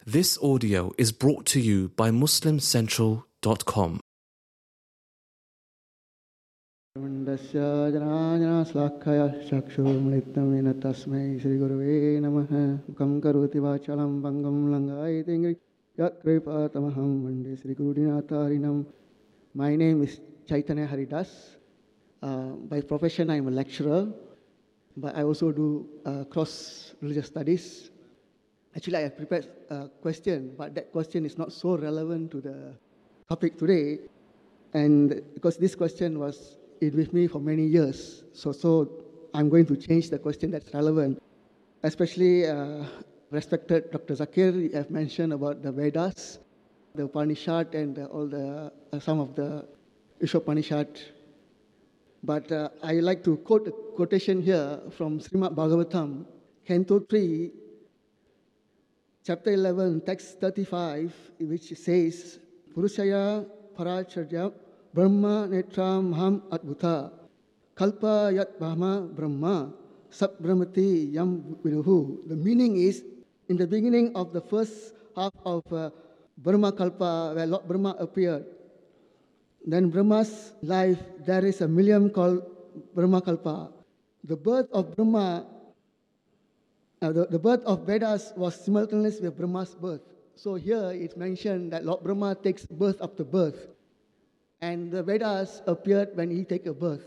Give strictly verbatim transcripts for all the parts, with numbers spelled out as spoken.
This audio is brought to you by muslim central dot com. Mandasya janajana slakhaya chakshurmlitamena tasmai Sri Gurave namaha mukam karoti vachalam bangam langayate yat kripatamaham vande Sri Gurudinatarinam. My name is Chaitanya Haridas. Uh, by profession, I am a lecturer, but I also do uh, cross-religious studies. Actually, I have prepared a question, but that question is not so relevant to the topic today. And because this question was it with me for many years, so so I'm going to change the question that's relevant. Especially uh, respected Doctor Zakir, you have mentioned about the Vedas, the Upanishad, and uh, all the uh, some of the Ishopanishad. But uh, I like to quote a quotation here from Srimad Bhagavatam, Canto three, Chapter eleven, text thirty-five, which says, Purushaya paracharya brahma netram ham adbhuta kalpa yat brahma brahma sabbrahmati yam viduhu. The meaning is, in the beginning of the first half of uh, Brahma Kalpa, where Lord Brahma appeared, then Brahma's life, there is a millennium called Brahma Kalpa. The birth of Brahma Uh, the, the birth of Vedas was simultaneous with Brahma's birth. So here it's mentioned that Lord Brahma takes birth after birth. And the Vedas appeared when he takes a birth.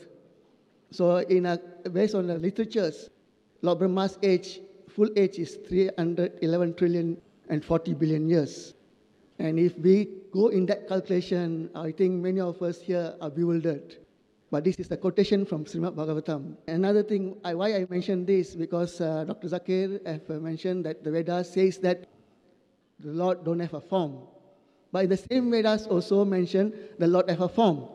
So in a, based on the literatures, Lord Brahma's age, full age is three hundred eleven trillion and forty billion years. And if we go in that calculation, I think many of us here are bewildered. But this is the quotation from Srimad Bhagavatam. Another thing, I, why I mentioned this, because uh, Doctor Zakir have mentioned that the Vedas says that the Lord don't have a form. But the same Vedas also mention the Lord have a form.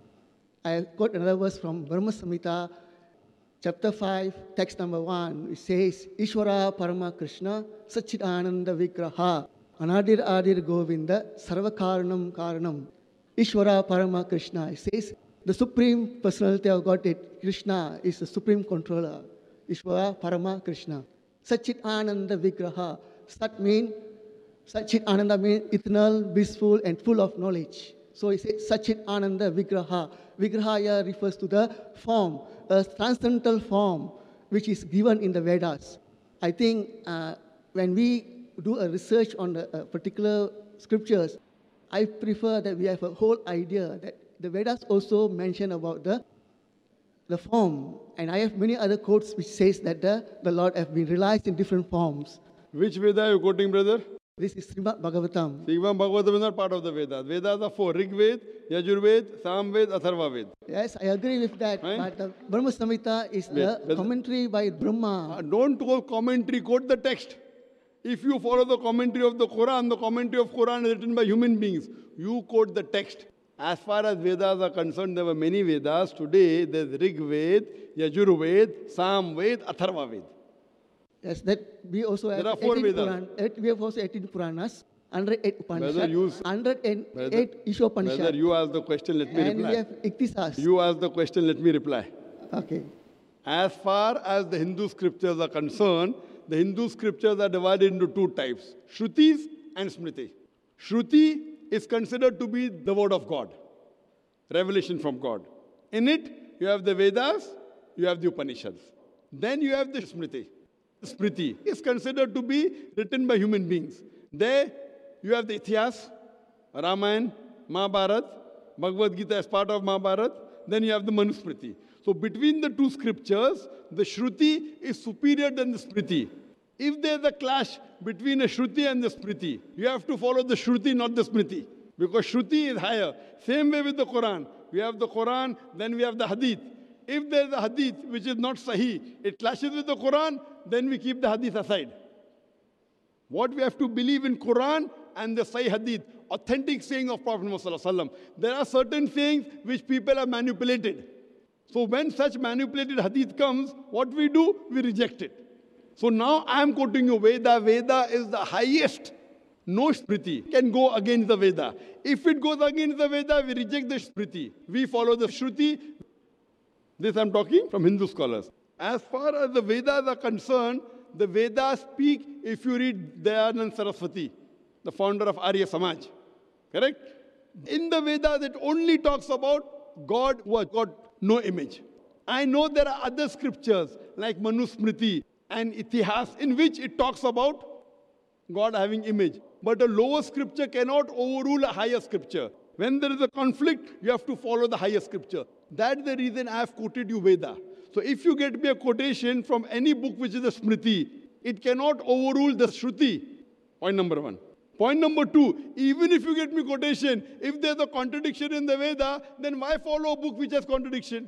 I quote another verse from Brahma Samhita, chapter five, text number one. It says, Ishvara Parama Krishna Satchidananda Vigraha Anadir Adir Govinda Sarvakaranam Karanam. Ishvara Parama Krishna. It says, the Supreme Personality of Godhead, Krishna, is the Supreme Controller. Ishvara Parama Krishna. Satchit Ananda Vigraha. Sat means, Satchit Ananda means eternal, blissful, and full of knowledge. So it says Satchit Ananda Vigraha. Vigraha here refers to the form, a transcendental form, which is given in the Vedas. I think uh, when we do a research on the uh, particular scriptures, I prefer that we have a whole idea that the Vedas also mention about the, the form. And I have many other quotes which says that the, the Lord have been realized in different forms. Which Veda are you quoting, brother? This is Srimad Bhagavatam. Srimad Bhagavatam is not part of the Vedas. Vedas are four: Rig Ved, Yajur Ved, Sam Ved, Atharva Ved. Yes, I agree with that. Right? But the Brahma Samhita is the Yes. commentary by Brahma. Uh, don't quote commentary, quote the text. If you follow the commentary of the Quran, the commentary of Quran is written by human beings. You quote the text. As far as Vedas are concerned, there were many Vedas. Today, there's Rig Ved, Yajur Ved, Sam Ved, Atharva Ved. Yes, that we also have There are four eighteen Vedas. Puran, eight, we have also eighteen Puranas, one hundred eight Upanishads, Whether you- one hundred eight Ishopanishads. Whether you ask the question, let me and reply. we have Iktisas. You ask the question, let me reply. Okay. As far as the Hindu scriptures are concerned, the Hindu scriptures are divided into two types, Shrutis and Smriti. Shruti is considered to be the word of God, revelation from God. In it, you have the Vedas, you have the Upanishads. Then you have the Smriti. Smriti is considered to be written by human beings. There, you have the Ithiyas, Ramayana, Mahabharata, Bhagavad Gita as part of Mahabharata. Then you have the Manusmriti. So between the two scriptures, the Shruti is superior than the Smriti. If there's a clash between a Shruti and the Smriti, you have to follow the Shruti, not the Smriti. Because Shruti is higher. Same way with the Quran. We have the Quran, then we have the Hadith. If there's a Hadith which is not Sahih, it clashes with the Quran, then we keep the Hadith aside. What we have to believe in Quran and the Sahih Hadith, authentic saying of Prophet Muhammad. There are certain sayings which people have manipulated. So when such manipulated Hadith comes, what we do? We reject it. So now I am quoting you Veda. Veda is the highest. No Smriti can go against the Veda. If it goes against the Veda, we reject the Smriti. We follow the Shruti. This I am talking from Hindu scholars. As far as the Vedas are concerned, the Vedas speak, if you read Dayanand Saraswati, the founder of Arya Samaj. Correct? In the Vedas, it only talks about God who has got no image. I know there are other scriptures like Manusmriti and Itihas in which it talks about God having image. But a lower scripture cannot overrule a higher scripture. When there is a conflict, you have to follow the higher scripture. That's the reason I have quoted you Veda. So if you get me a quotation from any book which is a Smriti, it cannot overrule the Shruti. Point number one. Point number two, even if you get me quotation, if there's a contradiction in the Veda, then why follow a book which has contradiction?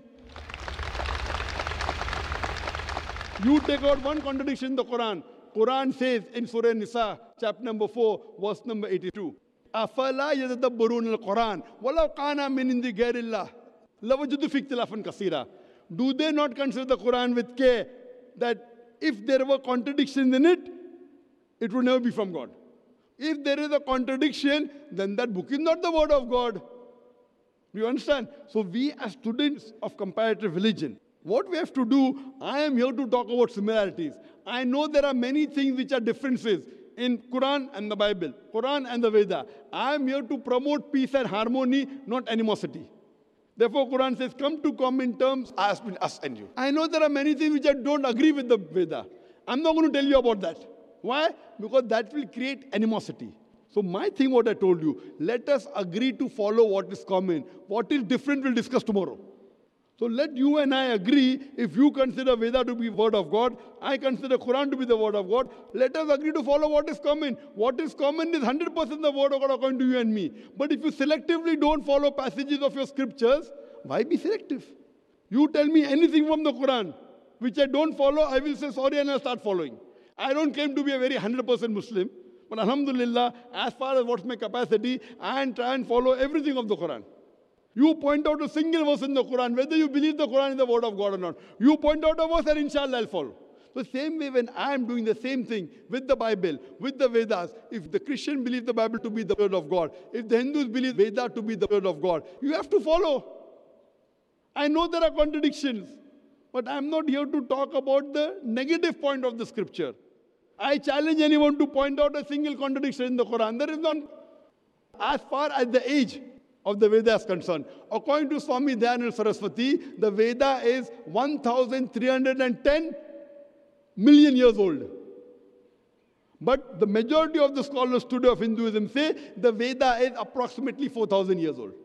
You take out one contradiction in the Quran. Quran says in Surah Nisa, chapter number four, verse number eighty-two. أَفَلَا يَتَدَبَّرُونَ الْقُرْآنَ وَلَوْ كَانَ مِنْ عِنْدِ غَيْرِ اللَّهِ لَوَجَدُوا فِيهِ اخْتِلَافًا كَثِيرًا. Do they not consider the Quran with care that if there were contradictions in it, it would never be from God? If there is a contradiction, then that book is not the word of God. Do you understand? So we as students of comparative religion, what we have to do, I am here to talk about similarities. I know there are many things which are differences in Quran and the Bible, Quran and the Veda. I am here to promote peace and harmony, not animosity. Therefore, Quran says, come to common terms as between us and you. I know there are many things which I don't agree with the Veda. I'm not going to tell you about that. Why? Because that will create animosity. So my thing, what I told you, let us agree to follow what is common. What is different, we'll discuss tomorrow. So let you and I agree, if you consider Veda to be word of God, I consider Quran to be the word of God, let us agree to follow what is common. What is common is one hundred percent the word of God according to you and me. But if you selectively don't follow passages of your scriptures, why be selective? You tell me anything from the Quran, which I don't follow, I will say sorry and I'll start following. I don't claim to be a very one hundred percent Muslim, but alhamdulillah, as far as what's my capacity, I try and follow everything of the Quran. You point out a single verse in the Quran, whether you believe the Quran is the word of God or not. You point out a verse and inshallah I'll follow. So same way when I am doing the same thing with the Bible, with the Vedas, if the Christian believes the Bible to be the word of God, if the Hindus believe Veda to be the word of God, you have to follow. I know there are contradictions, but I'm not here to talk about the negative point of the scripture. I challenge anyone to point out a single contradiction in the Quran. There is none. As far as the age of the Veda is concerned, according to Swami Dayananda Saraswati, the Veda is one thousand three hundred ten million years old. But the majority of the scholars today of Hinduism say the Veda is approximately four thousand years old.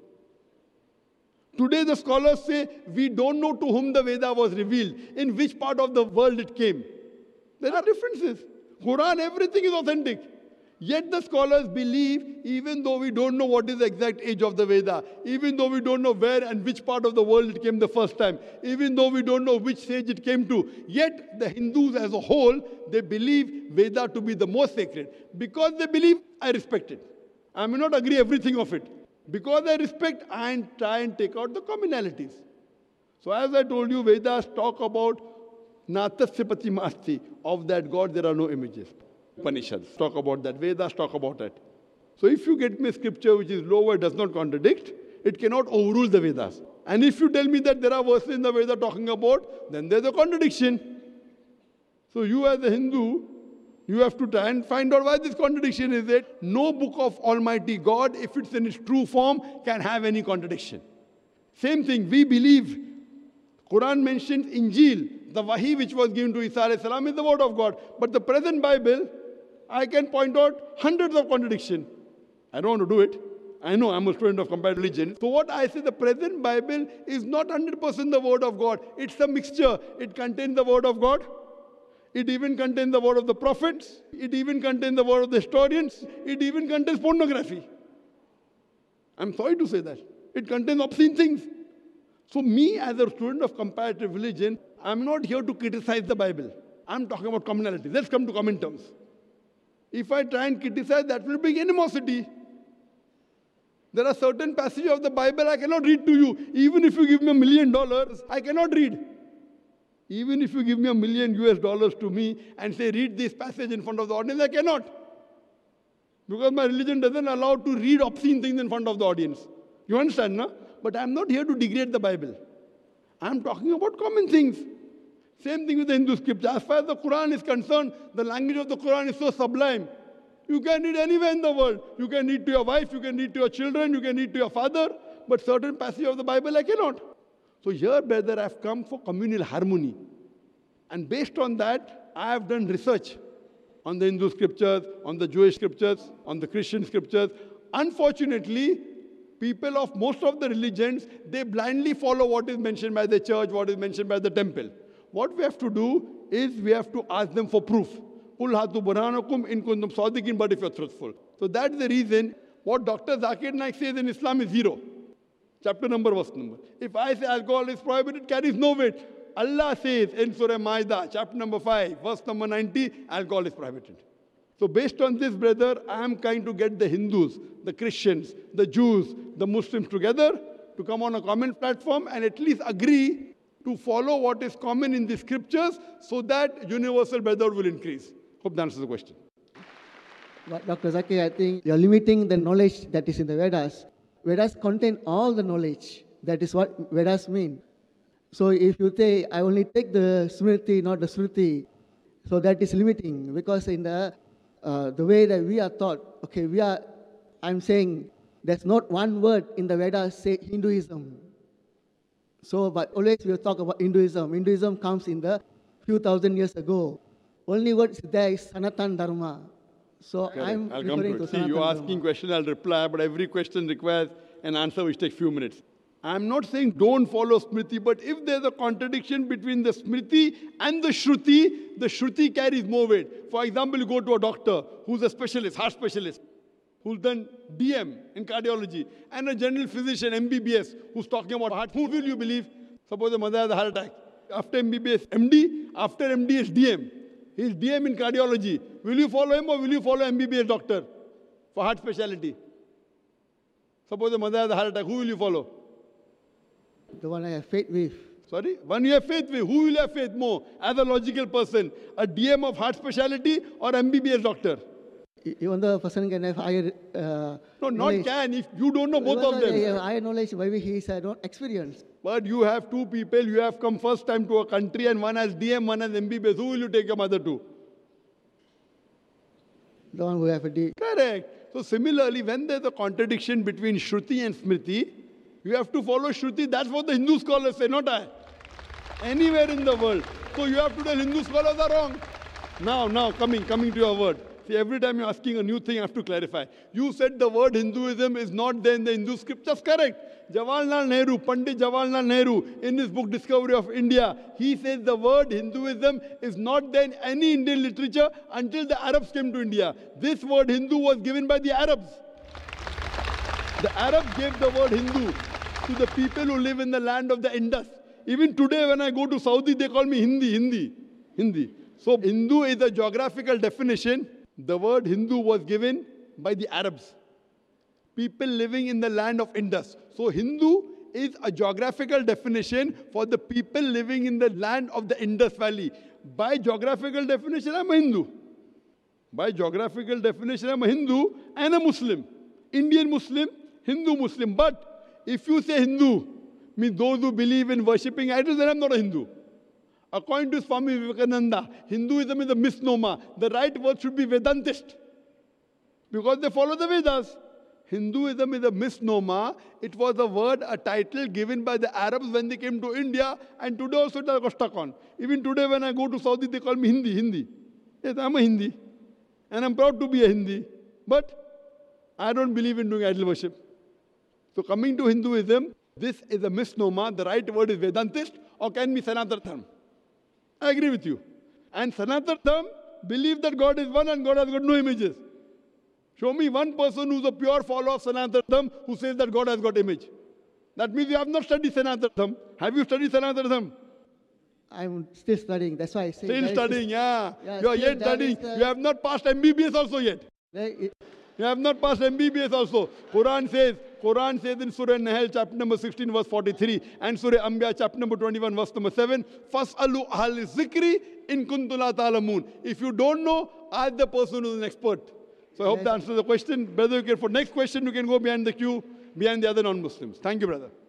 Today the scholars say we don't know to whom the Veda was revealed, in which part of the world it came. There are differences. Quran, everything is authentic. Yet the scholars believe, even though we don't know what is the exact age of the Veda, even though we don't know where and which part of the world it came the first time, even though we don't know which stage it came to, yet the Hindus as a whole, they believe Veda to be the most sacred. Because they believe, I respect it. I may not agree everything of it. Because I respect, I try and take out the commonalities. So as I told you, Vedas talk about Natasya Pratimasti, of that God there are no images. Upanishads talk about that, Vedas talk about it. So if you get me a scripture which is lower, does not contradict, it cannot overrule the Vedas. And if you tell me that there are verses in the Veda talking about, then there's a contradiction. So you as a Hindu, you have to try and find out why this contradiction is it. No book of Almighty God, if it's in its true form, can have any contradiction. Same thing, we believe, Quran mentions Injil, the Wahi which was given to Isa alayhi salam is the word of God. But the present Bible, I can point out hundreds of contradictions. I don't want to do it. I know I'm a student of comparative religion. So what I say, the present Bible is not one hundred percent the word of God. It's a mixture. It contains the word of God. It even contains the word of the prophets. It even contains the word of the historians. It even contains pornography. I'm sorry to say that. It contains obscene things. So me as a student of comparative religion, I'm not here to criticize the Bible. I'm talking about commonality. Let's come to common terms. If I try and criticize, that will bring animosity. There are certain passages of the Bible I cannot read to you. Even if you give me a million dollars, I cannot read. Even if you give me a million U S dollars to me and say, read this passage in front of the audience, I cannot. Because my religion doesn't allow to read obscene things in front of the audience. You understand, no? But I'm not here to degrade the Bible. I'm talking about common things. Same thing with the Hindu scripture. As far as the Quran is concerned, the language of the Quran is so sublime. You can read anywhere in the world. You can read to your wife, you can read to your children, you can read to your father, but certain passages of the Bible I cannot. So here, brother, I have come for communal harmony. And based on that, I have done research on the Hindu scriptures, on the Jewish scriptures, on the Christian scriptures. Unfortunately, people of most of the religions, they blindly follow what is mentioned by the church, what is mentioned by the temple. What we have to do is we have to ask them for proof. Qul hatu burhanakum in kuntum sadiqin, but if you're truthful. So that's the reason what Doctor Zakir Naik says in Islam is zero. Chapter number, verse number. If I say alcohol is prohibited, it carries no weight. Allah says in Surah Maida, chapter number five, verse number ninety, alcohol is prohibited. So based on this, brother, I am trying to get the Hindus, the Christians, the Jews, the Muslims together to come on a common platform and at least agree to follow what is common in the scriptures so that universal brotherhood will increase. Hope that answers the question. Doctor Zakir, I think you're limiting the knowledge that is in the Vedas. Vedas contain all the knowledge. That is what Vedas mean. So if you say, I only take the Smriti, not the Shruti, so that is limiting, because in the uh, the way that we are taught, okay, we are, I'm saying, there's not one word in the Vedas say Hinduism. So, but always we'll talk about Hinduism. Hinduism comes in the few thousand years ago. Only word there is Sanatan Dharma. So Correct. I'm I'll referring come to to it. See, you're asking Dharma. question, I'll reply, but every question requires an answer which takes few minutes. I'm not saying don't follow Smriti, but if there's a contradiction between the Smriti and the Shruti, the Shruti carries more weight. For example, you go to a doctor who's a specialist, heart specialist, who's done D M in cardiology, and a general physician, M B B S, who's talking about heart. Who will you believe? Suppose the mother has a heart attack. After M B B S, M D, after M D is D M. He's D M in cardiology. Will you follow him or will you follow M B B S doctor for heart specialty? Suppose the mother has a heart attack. Who will you follow? The one I have faith with. Sorry? One you have faith with. Who will you have faith more? As a logical person, a D M of heart specialty or M B B S doctor? Even though a person can have higher uh, No, not knowledge. can. If you don't know both Even of though them. they have higher knowledge, maybe he is uh, not experienced. But you have two people, you have come first time to a country and one has D M, one has M B B S. Who will you take your mother to? The one who have a D. Correct. So similarly, when there's a contradiction between Shruti and Smriti, you have to follow Shruti. That's what the Hindu scholars say, not I. Anywhere in the world. So you have to tell Hindu scholars are wrong. Now, now, coming, coming to your word. See, every time you're asking a new thing, I have to clarify. You said the word Hinduism is not there in the Hindu scriptures. Correct. Jawaharlal Nehru, Pandit Jawaharlal Nehru, in his book Discovery of India, he says the word Hinduism is not there in any Indian literature until the Arabs came to India. This word Hindu was given by the Arabs. The Arabs gave the word Hindu to the people who live in the land of the Indus. Even today when I go to Saudi, they call me Hindi, Hindi, Hindi. So Hindu is a geographical definition. The word Hindu was given by the Arabs. People living in the land of Indus. So Hindu is a geographical definition for the people living in the land of the Indus Valley. By geographical definition, I'm a Hindu. By geographical definition, I'm a Hindu and a Muslim. Indian Muslim, Hindu Muslim. But if you say Hindu, means those who believe in worshipping idols, then I'm not a Hindu. According to Swami Vivekananda, Hinduism is a misnomer. The right word should be Vedantist. Because they follow the Vedas. Hinduism is a misnomer. It was a word, a title given by the Arabs when they came to India, and today also it has got stuck on. Even today when I go to Saudi, they call me Hindi, Hindi. Yes, I'm a Hindi. And I'm proud to be a Hindi. But I don't believe in doing idol worship. So coming to Hinduism, this is a misnomer. The right word is Vedantist or can be Sanatana Dharma. I agree with you. And Sanatana Dharma believe that God is one and God has got no images. Show me one person who's a pure follower of Sanatana Dharma who says that God has got image. That means you have not studied Sanatana Dharma. Have you studied Sanatana Dharma? I'm still studying. That's why I say. Still studying, yeah. yeah. You are Still yet studying. the, You have not passed M B B S also yet. It, You have not passed M B B S also. Quran says, Quran says in Surah Nahl, chapter number sixteen, verse forty-three, and Surah Anbiya, chapter number twenty-one, verse number seven, Fas'alu ahal zikri in kuntum la ta'lamun. If you don't know, ask the person who is an expert. So I hope yes. that answers the question. Brother, you can, for next question, you can go behind the queue, behind the other non-Muslims. Thank you, brother.